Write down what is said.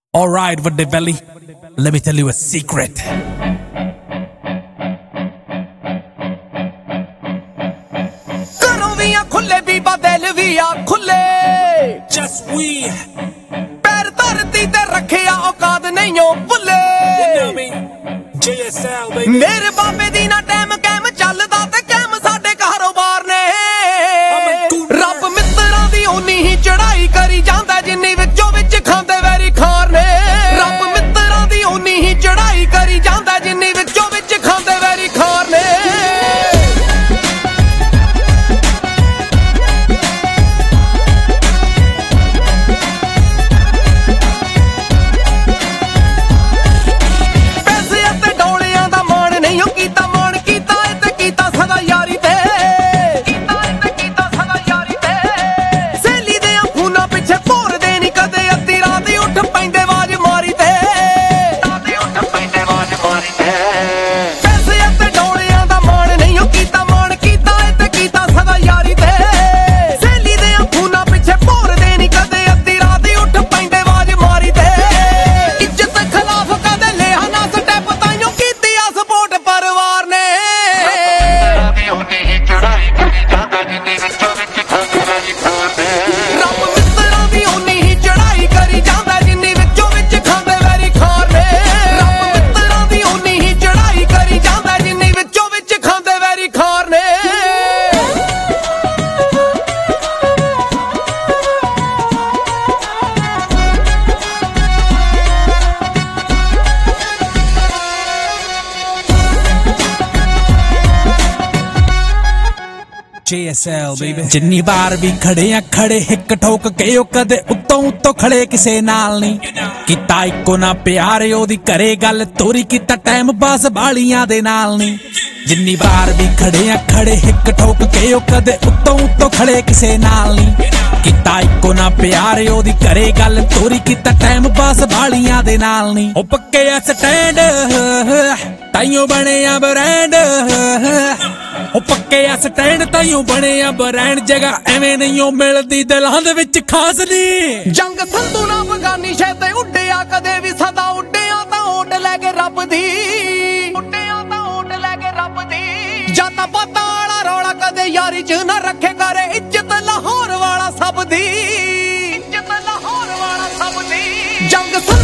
Alright, Vadde Valley, let me tell you a secret. खुले भी बदल भी आ खुले Just we, पैर धरती ते रखिया औकात नहीं हो भुले you know me, JSL baby. मेरे बाबे दी ना टाइम कैम चलदा ते कैम साडे कारोबार ने रब मित्तरां दी ओनी ही चढ़ाई करी जांदा जिन्नी विचों विच खांदे वैरी खार ने रब मित्तरां दी ओनी ही चढ़ाई करी जांदा जिन्नी विचों विच खांदे वैरी खार ने JSL baby. जिन्नी बार भी खड़े आ खड़े हिक ठोक के ओ कदे उत्तों उत्तों खड़े किसे नाल नहीं किता इको ना प्यारे ओदी करे गल तोरी किता टाइम पास बालियां दे नाल नहीं जिन्नी बार भी खड़े आ खड़े हिक ठोक के ओ कदे उत्तों उत्तों खड़े किसे नाल नहीं किता इको ना प्यारे ओदी करे गल तोरी किता टाइम पास बालियां दे नाल नहीं ओ पक्के आ स्टैंड ताइयों बने आ ब्रांड ओ पक्के आ स्टैंड ताइयों बने आ ब्रांड जगह एवें नहीं ओ मिलदी दिलां दे विच खास नहीं जंग संधू ना बगानी शे ते उड्डिया कदे भी सदा उड्डिया तां ओट लैके रब दी उड्डिया तां ओट लैके रब दी जाता पाता वाला रौला कदे यारी च ना रखे करे इज्जत लाहौर वाला सब दी इज्जत लाहौर वाला सब दी जंग